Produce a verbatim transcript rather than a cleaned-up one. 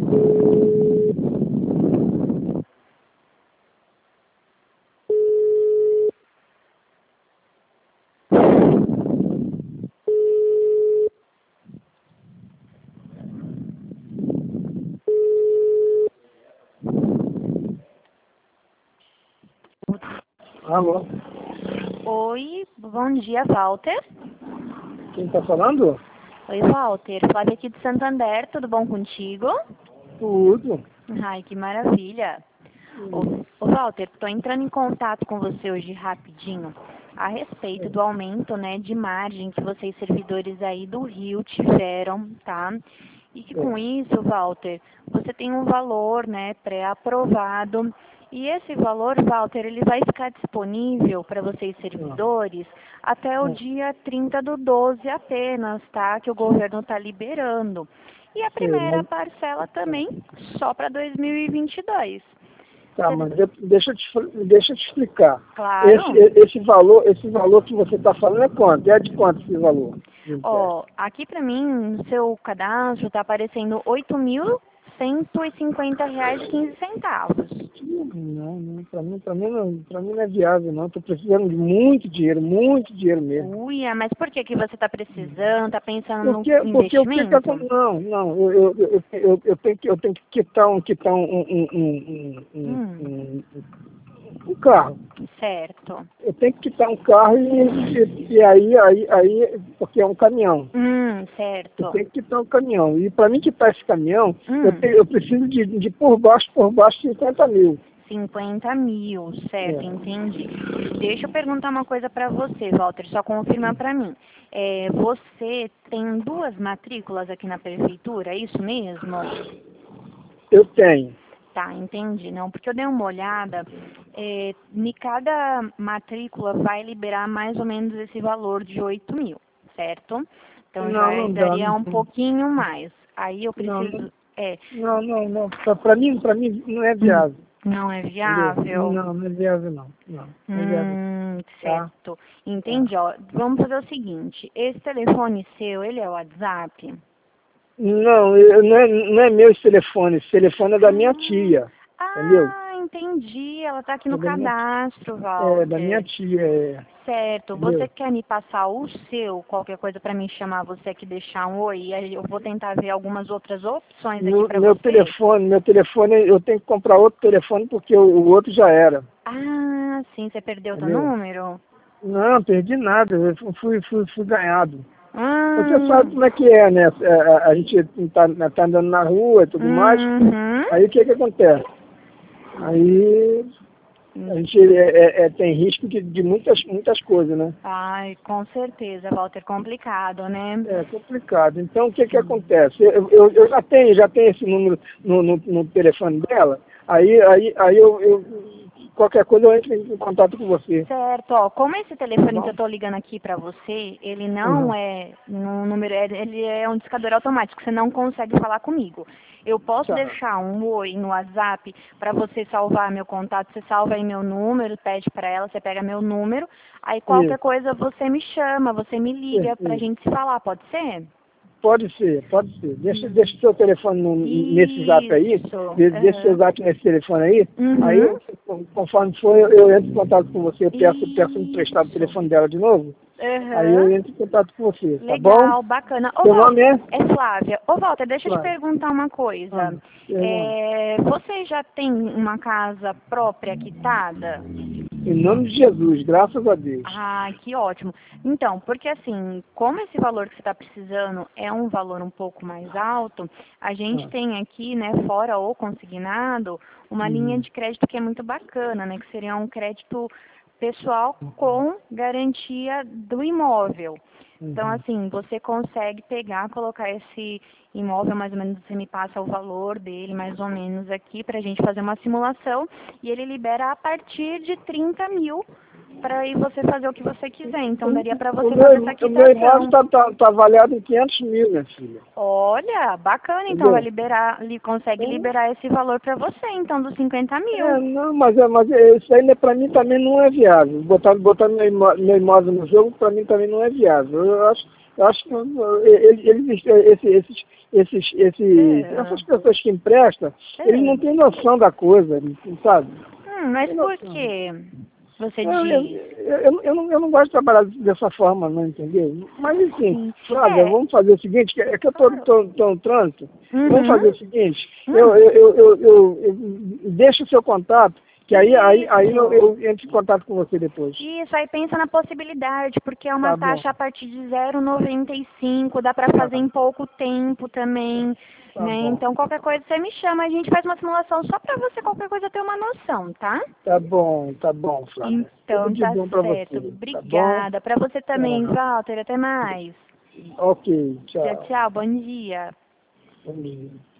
Alô? Oi, bom dia, Walter. Quem tá falando? Oi, Walter. Flávia aqui de Santander, tudo bom contigo? Tudo. Ai, que maravilha. Ô, ô Walter, estou entrando em contato com você hoje rapidinho a respeito do aumento, né, de margem que vocês servidores aí do Rio tiveram, tá? E que com isso, Walter, você tem um valor, né, pré-aprovado. E esse valor, Walter, ele vai ficar disponível para vocês servidores até o dia trinta do doze apenas, tá? Que o governo está liberando. E a primeira parcela também só para dois mil e vinte e dois. Tá, mas de- deixa eu te, deixa eu te explicar. Claro. Esse, esse, valor, esse valor que você está falando é quanto? É de quanto esse valor? Ó, aqui para mim, no seu cadastro, está aparecendo oito mil cento e cinquenta reais e quinze centavos. Não, não, para mim, para mim, não, para mim não é viável, não. Estou precisando de muito dinheiro, muito dinheiro mesmo. Uia, mas por que que você está precisando? Está pensando Porque, no porque o que investimento? tá, não, não, eu, eu, eu, eu, eu tenho que eu tenho que quitar um, quitar um, um, um, um, um, Hum. um, um carro. Certo. Eu tenho que quitar um carro e, e, e aí, aí, aí, porque é um caminhão. Hum, Eu certo. tenho que quitar um caminhão. E para mim quitar esse caminhão, Hum. eu, tenho, eu preciso de, de por baixo, por baixo, cinquenta mil. cinquenta mil, certo, É. entendi. Deixa eu perguntar uma coisa para você, Walter, só confirma para mim. É, você tem duas matrículas aqui na prefeitura, é isso mesmo? Eu tenho. Tá, entendi. Não, porque eu dei uma olhada, é, em cada matrícula vai liberar mais ou menos esse valor de oito mil, certo? Então Não, já não dá, daria não um tem. pouquinho mais. Aí eu Não, preciso... não, É, não, não. não. Para mim, para mim não é viável. não é Entendeu? viável? Não, não é viável não. Não, não é viável. Hum, Tá? certo. Entendi, ó. Vamos fazer o seguinte, esse telefone seu, ele é o WhatsApp? Não, eu, não, é, não é meu esse telefone, esse telefone é da minha tia. Entendeu? Ah, entendi. Ela tá aqui É no da minha, cadastro, é, da minha Walter. tia, é. Certo. Você Entendeu? quer me passar o seu, qualquer coisa para mim chamar você aqui, deixar um oi? Aí eu vou tentar ver algumas outras opções aqui No, para meu você. telefone, meu telefone, eu tenho que comprar outro telefone porque o, o outro já era. Ah, sim. Você perdeu o seu Entendeu? número? Não, perdi nada, eu fui, fui, fui ganhado. Você sabe Hum. como é que é, né? A, a, a gente tá, tá andando na rua e tudo mais. Uhum. Aí o que que acontece? Aí a gente é, é, é, tem risco de, de muitas, muitas coisas, né? Ai, com certeza, Walter, complicado, né? É complicado. Então o que que acontece? Eu, eu, eu já tenho, já tenho esse número no, no, no telefone dela. Aí, aí, aí eu, eu qualquer coisa eu entro em contato com você. Certo, ó, como esse telefone Tá que eu bom? tô ligando aqui pra você, ele não Uhum. é um número, é- ele é um discador automático, você não consegue falar comigo. Eu posso Tá. deixar um oi no WhatsApp pra você salvar meu contato, você salva aí meu número, pede pra ela, você pega meu número, aí qualquer Isso, coisa você me chama, você me liga isso, pra isso. gente se falar, pode ser? Pode ser, pode ser. Deixa, deixa o seu telefone no, nesse zap aí, Isso. de- deixa o seu Aham. zap nesse telefone aí, aí Uhum. eu, conforme for, eu, eu entro em contato com você, eu peço, peço emprestado o Isso. telefone dela de novo, aí eu Aham. entro em contato com você, tá bom? Legal, bacana. Ô, Seu nome Walter, é? é Flávia. Ô, Walter, deixa eu te Flávio. perguntar uma Ah, coisa. pergunta. É, você já tem uma casa própria quitada? Em nome de Jesus, graças a Deus. Ah, que ótimo. Então, porque assim, como esse valor que você está precisando é um valor um pouco mais alto, a gente Ah, tem aqui, né, fora o consignado, uma linha uhum, de crédito que é muito bacana, né, que seria um crédito pessoal com garantia do imóvel. Então, uhum. assim, você consegue pegar, colocar esse imóvel, mais ou menos, você me passa o valor dele, mais ou menos, aqui, para a gente fazer uma simulação, e ele libera a partir de trinta mil para ir você fazer o que você quiser. Então daria para O você meu, fazer essa o meu imóvel quitação. está tá, tá avaliado em quinhentos mil, minha filha. Olha, bacana, então Entendeu? vai liberar, li, consegue Então, liberar esse valor para você, então, dos cinquenta é, mil. não, mas, é, mas é, isso aí né, para mim também não é viável. Botar, botar meu, imó- meu imóvel no jogo para mim também não é viável. Eu acho, eu acho que uh, ele- eles, esse- esses, esses, esses, É, essas pessoas que emprestam, eles é. não têm noção da coisa, sabe? Hum, mas Tem por noção. quê? Você Eu, eu, diz. eu, eu, eu não, eu não gosto de trabalhar dessa forma, não, entendeu? Mas, enfim, Sim. Flávia, É, vamos fazer o seguinte, que é que eu estou claro. tô, tô, tô no trânsito, vamos Uhum. fazer o seguinte, eu, Hum. eu, eu, eu, eu, eu deixo o seu contato, que aí, aí, aí eu, Isso. eu entro em contato com você depois. Isso, aí pensa na possibilidade, porque é uma Tá bom, taxa a partir de zero vírgula noventa e cinco, dá para tá, fazer em pouco tempo também, tá né? bom, Então qualquer coisa você me chama, a gente faz uma simulação só para você qualquer coisa ter uma noção, tá? tá bom, tá bom, Flávia. Tudo Então de tá bom pra certo. você, tá bom? Obrigada. Para você também, Tá. Walter. Até mais. Ok, Tchau, tchau. tchau. Bom dia. Bom dia.